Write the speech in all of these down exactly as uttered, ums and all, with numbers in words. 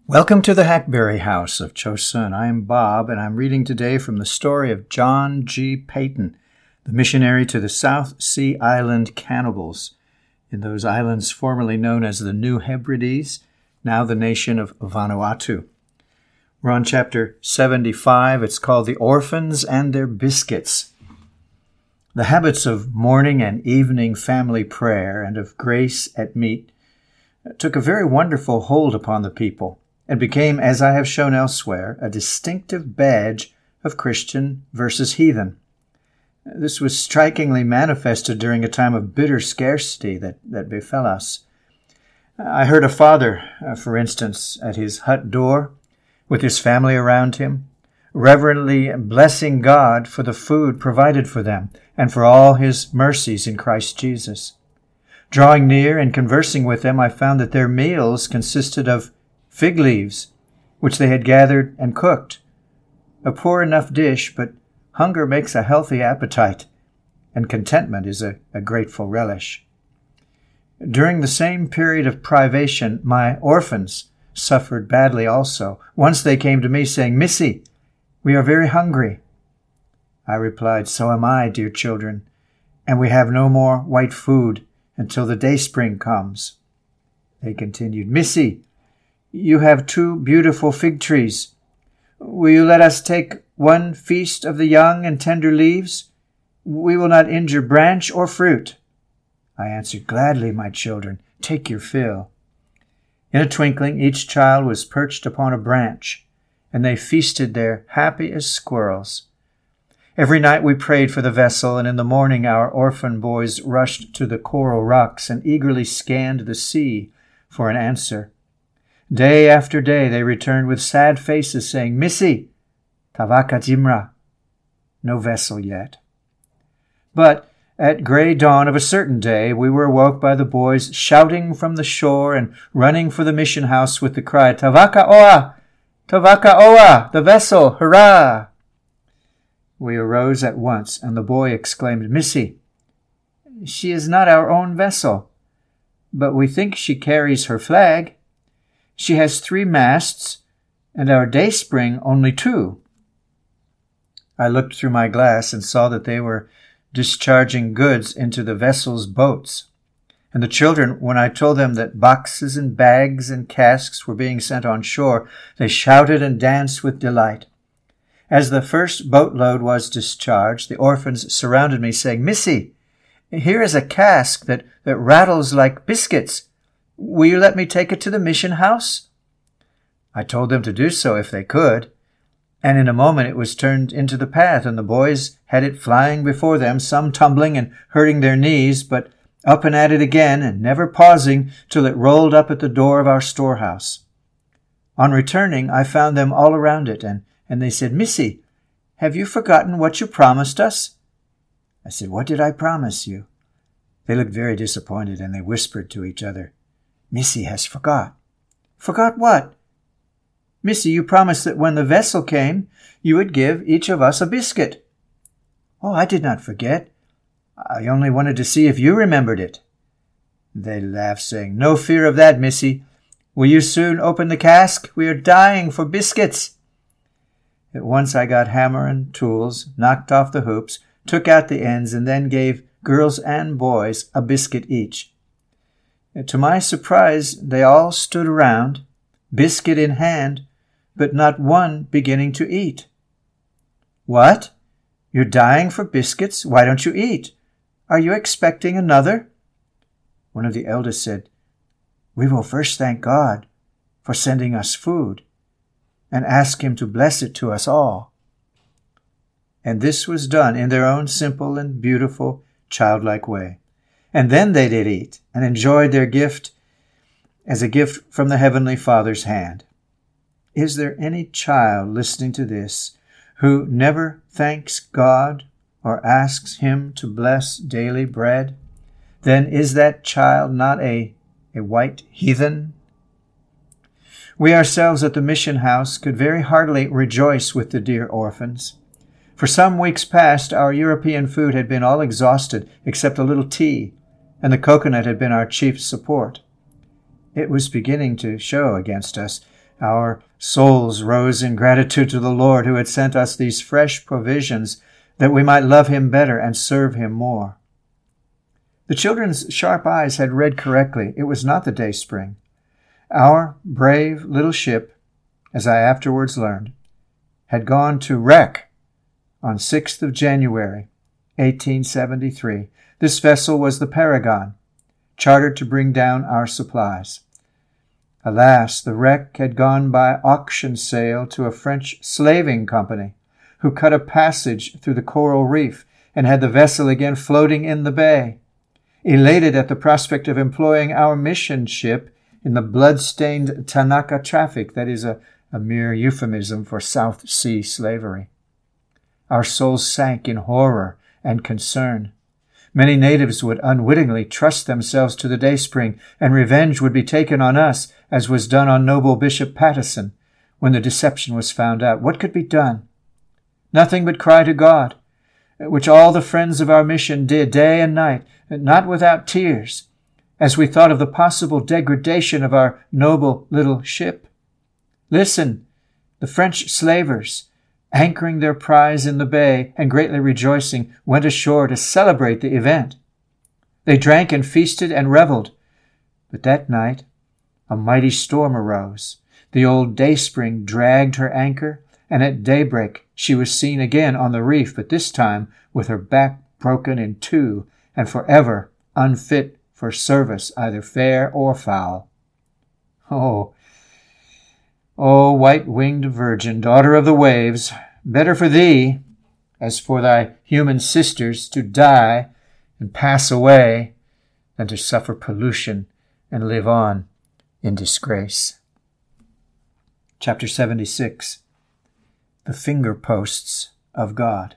Welcome to the Hackberry House of Chosun. I am Bob, and I'm reading today from the story of John G. Paton, the missionary to the South Sea Island cannibals, in those islands formerly known as the New Hebrides, now the nation of Vanuatu. We're on chapter seventy-five. It's called The Orphans and Their Biscuits. The habits of morning and evening family prayer and of grace at meat took a very wonderful hold upon the people, and became, as I have shown elsewhere, a distinctive badge of Christian versus heathen. This was strikingly manifested during a time of bitter scarcity that, that befell us. I heard a father, uh, for instance, at his hut door, with his family around him, reverently blessing God for the food provided for them and for all his mercies in Christ Jesus. Drawing near and conversing with them, I found that their meals consisted of fig leaves, which they had gathered and cooked. A poor enough dish, but hunger makes a healthy appetite, and contentment is a, a grateful relish. During the same period of privation, my orphans suffered badly also. Once they came to me saying, "Missy, we are very hungry." I replied, "So am I, dear children, and we have no more white food until the dayspring comes." They continued, "Missy, you have two beautiful fig trees. Will you let us take one feast of the young and tender leaves? We will not injure branch or fruit." I answered, "Gladly, my children, take your fill." In a twinkling, each child was perched upon a branch, and they feasted there, happy as squirrels. Every night we prayed for the vessel, and in the morning our orphan boys rushed to the coral rocks and eagerly scanned the sea for an answer. Day after day they returned with sad faces, saying, "Missy, Tavaka Jimra," no vessel yet. But at gray dawn of a certain day we were awoke by the boys shouting from the shore and running for the mission house with the cry, "Tavaka Oa! Tavaka Oa! The vessel! Hurrah!" We arose at once, and the boy exclaimed, "Missy, she is not our own vessel, but we think she carries her flag. She has three masts, and our dayspring only two." I looked through my glass and saw that they were discharging goods into the vessel's boats. And the children, when I told them that boxes and bags and casks were being sent on shore, they shouted and danced with delight. As the first boatload was discharged, the orphans surrounded me, saying, "Missy, here is a cask that, that rattles like biscuits. Will you let me take it to the mission house?" I told them to do so if they could, and in a moment it was turned into the path, and the boys had it flying before them, some tumbling and hurting their knees, but up and at it again, and never pausing till it rolled up at the door of our storehouse. On returning, I found them all around it, and, and they said, "Missy, have you forgotten what you promised us?" I said, "What did I promise you?" They looked very disappointed, and they whispered to each other, "Missy has forgot." "Forgot what?" "Missy, you promised that when the vessel came, you would give each of us a biscuit." "Oh, I did not forget. I only wanted to see if you remembered it." They laughed, saying, "No fear of that, Missy. Will you soon open the cask? We are dying for biscuits." At once I got hammer and tools, knocked off the hoops, took out the ends, and then gave girls and boys a biscuit each. To my surprise, they all stood around, biscuit in hand, but not one beginning to eat. "What? You're dying for biscuits? Why don't you eat? Are you expecting another?" One of the eldest said, "We will first thank God for sending us food and ask Him to bless it to us all." And this was done in their own simple and beautiful, childlike way. And then they did eat and enjoyed their gift as a gift from the Heavenly Father's hand. Is there any child listening to this who never thanks God or asks Him to bless daily bread? Then is that child not a, a white heathen? We ourselves at the mission house could very heartily rejoice with the dear orphans. For some weeks past, our European food had been all exhausted except a little tea, and the coconut had been our chief support. It was beginning to show against us. Our souls rose in gratitude to the Lord who had sent us these fresh provisions that we might love him better and serve him more. The children's sharp eyes had read correctly. It was not the Dayspring. Our brave little ship, as I afterwards learned, had gone to wreck on sixth of January, eighteen seventy-three. This vessel was the Paragon, chartered to bring down our supplies. Alas, the wreck had gone by auction sale to a French slaving company, who cut a passage through the coral reef and had the vessel again floating in the bay. Elated at the prospect of employing our mission ship in the blood-stained Tanaka traffic, that is a, a mere euphemism for South Sea slavery. Our souls sank in horror and concern. Many natives would unwittingly trust themselves to the Dayspring, and revenge would be taken on us, as was done on noble Bishop Pattison, when the deception was found out. What could be done? Nothing but cry to God, which all the friends of our mission did day and night, not without tears, as we thought of the possible degradation of our noble little ship. Listen, the French slavers, anchoring their prize in the bay and greatly rejoicing, went ashore to celebrate the event. They drank and feasted and reveled. But that night a mighty storm arose. The old Dayspring dragged her anchor, and at daybreak she was seen again on the reef, but this time with her back broken in two and forever unfit for service, either fair or foul. Oh, O white-winged virgin, daughter of the waves, better for thee, as for thy human sisters, to die and pass away than to suffer pollution and live on in disgrace. Chapter seventy-six. The Finger Posts of God.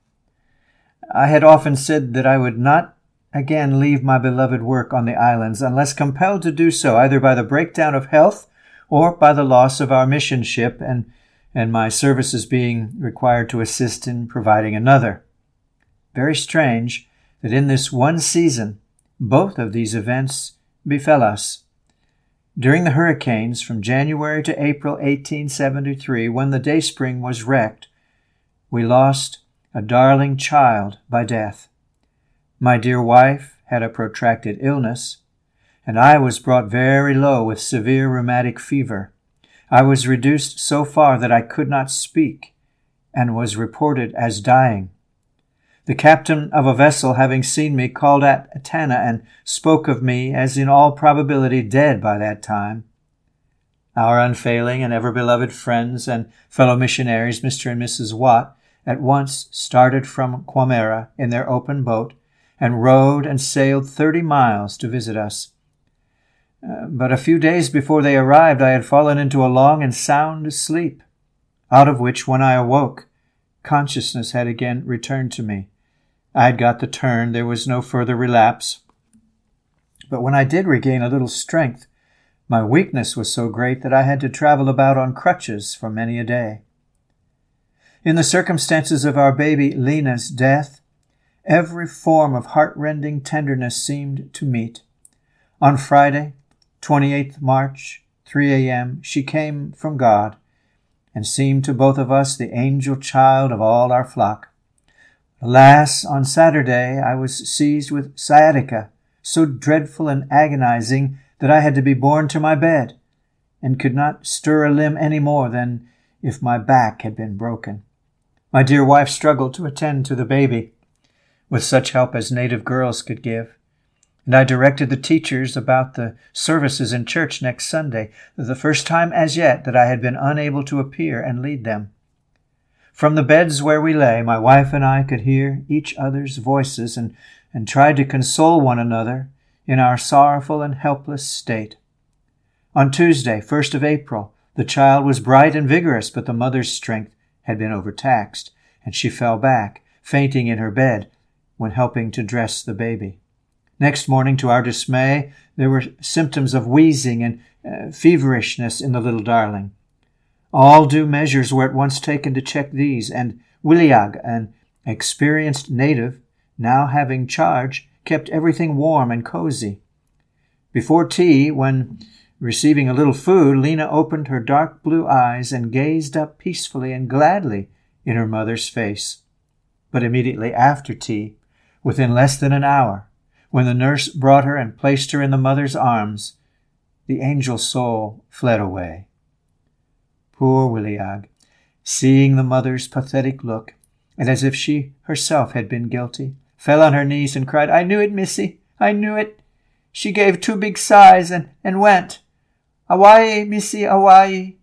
I had often said that I would not again leave my beloved work on the islands unless compelled to do so, either by the breakdown of health or by the loss of our mission ship and, and my services being required to assist in providing another. Very strange that in this one season both of these events befell us. During the hurricanes from January to April eighteen seventy-three, when the Dayspring was wrecked, we lost a darling child by death. My dear wife had a protracted illness, and I was brought very low with severe rheumatic fever. I was reduced so far that I could not speak, and was reported as dying. The captain of a vessel, having seen me, called at Tanna and spoke of me as in all probability dead by that time. Our unfailing and ever-beloved friends and fellow missionaries, Mister and Missus Watt, at once started from Quamera in their open boat and rowed and sailed thirty miles to visit us. Uh, but a few days before they arrived, I had fallen into a long and sound sleep, out of which, when I awoke, consciousness had again returned to me. I had got the turn. There was no further relapse. But when I did regain a little strength, my weakness was so great that I had to travel about on crutches for many a day. In the circumstances of our baby Lena's death, every form of heart-rending tenderness seemed to meet. On Friday, twenty-eighth March, three a.m., she came from God, and seemed to both of us the angel child of all our flock. Alas, on Saturday I was seized with sciatica, so dreadful and agonizing that I had to be borne to my bed, and could not stir a limb any more than if my back had been broken. My dear wife struggled to attend to the baby, with such help as native girls could give, and I directed the teachers about the services in church next Sunday, the first time as yet that I had been unable to appear and lead them. From the beds where we lay, my wife and I could hear each other's voices and, and tried to console one another in our sorrowful and helpless state. On Tuesday, first of April, the child was bright and vigorous, but the mother's strength had been overtaxed, and she fell back, fainting in her bed, when helping to dress the baby. Next morning, to our dismay, there were symptoms of wheezing and uh, feverishness in the little darling. All due measures were at once taken to check these, and Williag, an experienced native, now having charge, kept everything warm and cozy. Before tea, when Receiving a little food, Lena opened her dark blue eyes and gazed up peacefully and gladly in her mother's face. But immediately after tea, within less than an hour, when the nurse brought her and placed her in the mother's arms, the angel soul fled away. Poor Williag, seeing the mother's pathetic look, and as if she herself had been guilty, fell on her knees and cried, "I knew it, Missy, I knew it. She gave two big sighs and, and went. Awai, Missy, awai."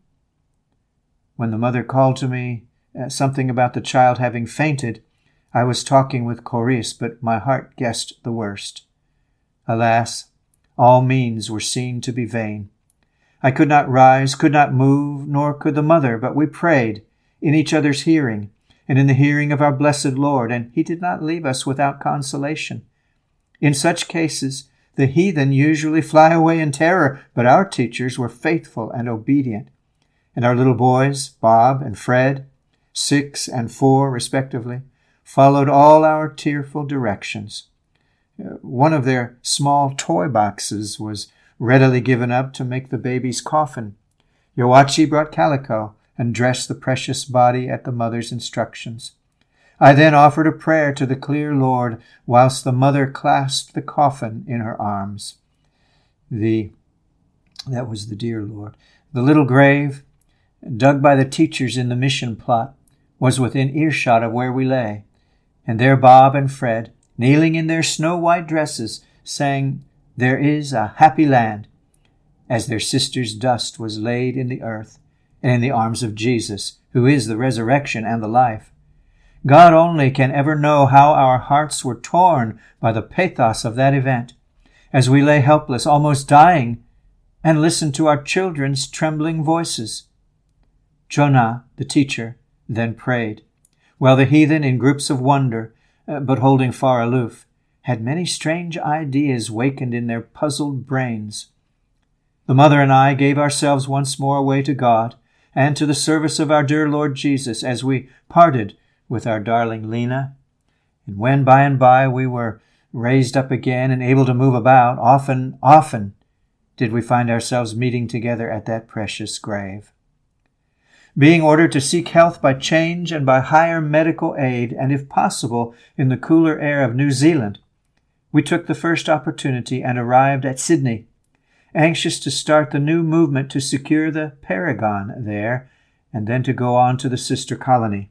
When the mother called to me uh, something about the child having fainted, I was talking with Coris, but my heart guessed the worst. Alas, all means were seen to be vain. I could not rise, could not move, nor could the mother, but we prayed in each other's hearing, and in the hearing of our blessed Lord, and he did not leave us without consolation. In such cases, the heathen usually fly away in terror, but our teachers were faithful and obedient. And our little boys, Bob and Fred, six and four respectively, followed all our tearful directions. One of their small toy boxes was readily given up to make the baby's coffin. Yoachi brought calico and dressed the precious body at the mother's instructions. I then offered a prayer to the clear Lord, whilst the mother clasped the coffin in her arms. The, that was the dear Lord. The little grave, dug by the teachers in the mission plot, was within earshot of where we lay, and there Bob and Fred, kneeling in their snow-white dresses, sang, "There is a happy land," as their sister's dust was laid in the earth and in the arms of Jesus, who is the resurrection and the life. God only can ever know how our hearts were torn by the pathos of that event, as we lay helpless, almost dying, and listened to our children's trembling voices. Jonah, the teacher, then prayed, while the heathen, in groups of wonder, uh, but holding far aloof, had many strange ideas wakened in their puzzled brains. The mother and I gave ourselves once more away to God and to the service of our dear Lord Jesus as we parted with our darling Lena. And when by and by we were raised up again and able to move about, often, often did we find ourselves meeting together at that precious grave. Being ordered to seek health by change and by higher medical aid, and if possible in the cooler air of New Zealand, we took the first opportunity and arrived at Sydney, anxious to start the new movement to secure the Paragon there, and then to go on to the sister colony.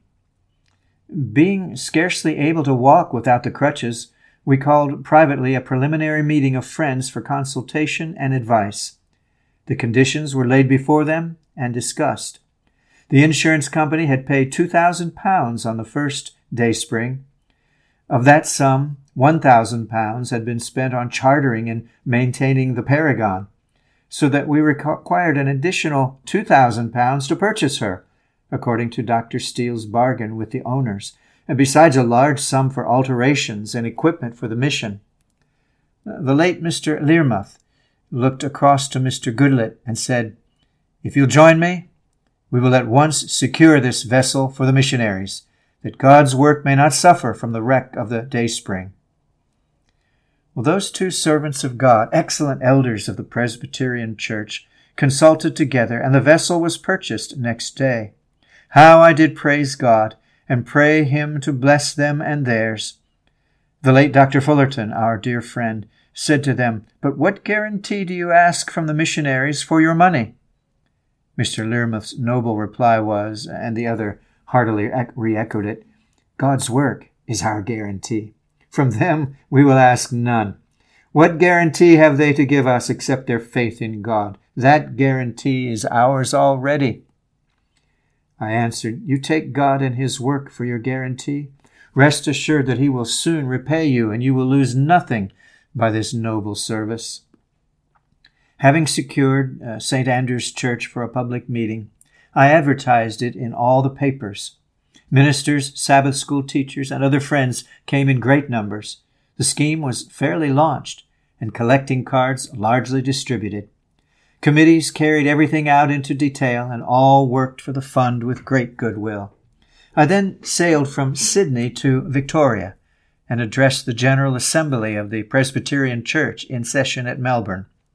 Being scarcely able to walk without the crutches, we called privately a preliminary meeting of friends for consultation and advice. The conditions were laid before them and discussed. The insurance company had paid two thousand pounds on the first dayspring. Of that sum, one thousand pounds had been spent on chartering and maintaining the Paragon, so that we required an additional two thousand pounds to purchase her, according to Doctor Steele's bargain with the owners, and besides a large sum for alterations and equipment for the mission. The late Mister Learmouth looked across to Mister Goodlett and said, "If you'll join me, we will at once secure this vessel for the missionaries, that God's work may not suffer from the wreck of the Dayspring." Well, those two servants of God, excellent elders of the Presbyterian Church, consulted together, and the vessel was purchased next day. How I did praise God, and pray him to bless them and theirs. The late Doctor Fullerton, our dear friend, said to them, "But what guarantee do you ask from the missionaries for your money?" Mister Learmouth's noble reply was, and the other heartily re-echoed it, "God's work is our guarantee. From them we will ask none. What guarantee have they to give us except their faith in God? That guarantee is ours already." I answered, "You take God and his work for your guarantee. Rest assured that he will soon repay you, and you will lose nothing by this noble service." Having secured uh, Saint Andrew's Church for a public meeting, I advertised it in all the papers. Ministers, Sabbath school teachers, and other friends came in great numbers. The scheme was fairly launched, and collecting cards largely distributed. Committees carried everything out into detail, and all worked for the fund with great goodwill. I then sailed from Sydney to Victoria and addressed the General Assembly of the Presbyterian Church in session at Melbourne.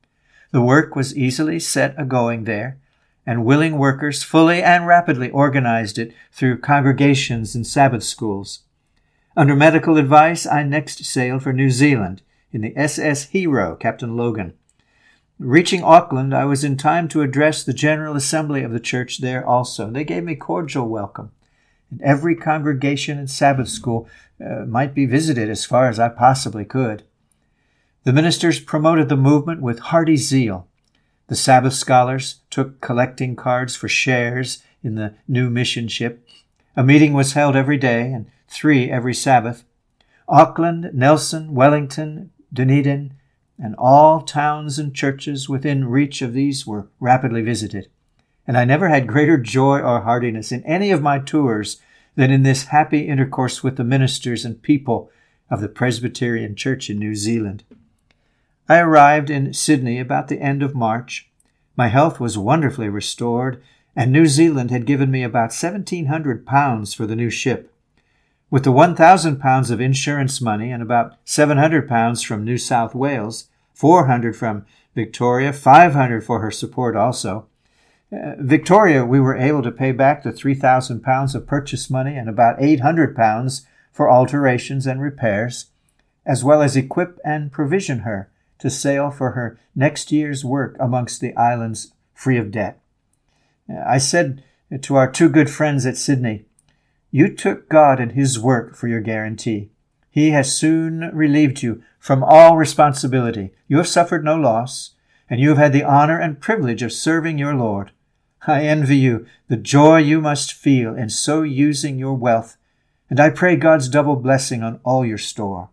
The work was easily set a-going there, and willing workers fully and rapidly organized it through congregations and Sabbath schools. Under medical advice, I next sailed for New Zealand in the S S Hero, Captain Logan. Reaching Auckland, I was in time to address the General Assembly of the church there also. They gave me cordial welcome. And every congregation and Sabbath school uh, might be visited as far as I possibly could. The ministers promoted the movement with hearty zeal. The Sabbath scholars took collecting cards for shares in the new mission ship. A meeting was held every day and three every Sabbath. Auckland, Nelson, Wellington, Dunedin, and all towns and churches within reach of these were rapidly visited. And I never had greater joy or heartiness in any of my tours than in this happy intercourse with the ministers and people of the Presbyterian Church in New Zealand. I arrived in Sydney about the end of March. My health was wonderfully restored, and New Zealand had given me about seventeen hundred pounds for the new ship. With the one thousand pounds of insurance money and about seven hundred pounds from New South Wales, four hundred from Victoria, five hundred for her support also. Uh, Victoria, we were able to pay back the three thousand pounds of purchase money and about eight hundred pounds for alterations and repairs, as well as equip and provision her to sail for her next year's work amongst the islands free of debt. Uh, I said to our two good friends at Sydney, "You took God and His work for your guarantee. He has soon relieved you from all responsibility. You have suffered no loss, and you have had the honor and privilege of serving your Lord. I envy you the joy you must feel in so using your wealth, and I pray God's double blessing on all your store."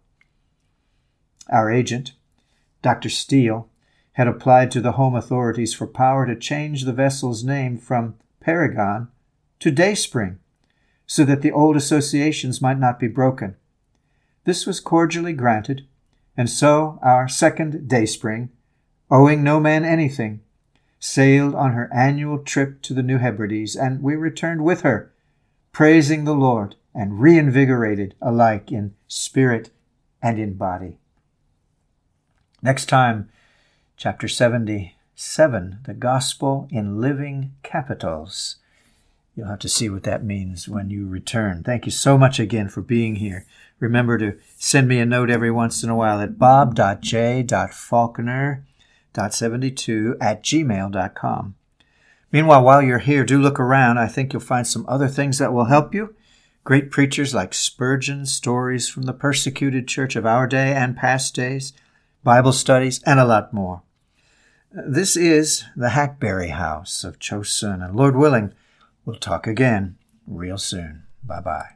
Our agent, Doctor Steele, had applied to the home authorities for power to change the vessel's name from Paragon to Dayspring, so that the old associations might not be broken. This was cordially granted, and so our second Dayspring, owing no man anything, sailed on her annual trip to the New Hebrides, and we returned with her, praising the Lord and reinvigorated alike in spirit and in body. Next time, chapter seventy-seven, the Gospel in Living Capitals. You'll have to see what that means when you return. Thank you so much again for being here. Remember to send me a note every once in a while at bob dot j dot faulkner dot seventy-two at gmail dot com. Meanwhile, while you're here, do look around. I think you'll find some other things that will help you. Great preachers like Spurgeon, stories from the persecuted church of our day and past days, Bible studies, and a lot more. This is the Hackberry House of Chosun, and Lord willing, we'll talk again real soon. Bye-bye.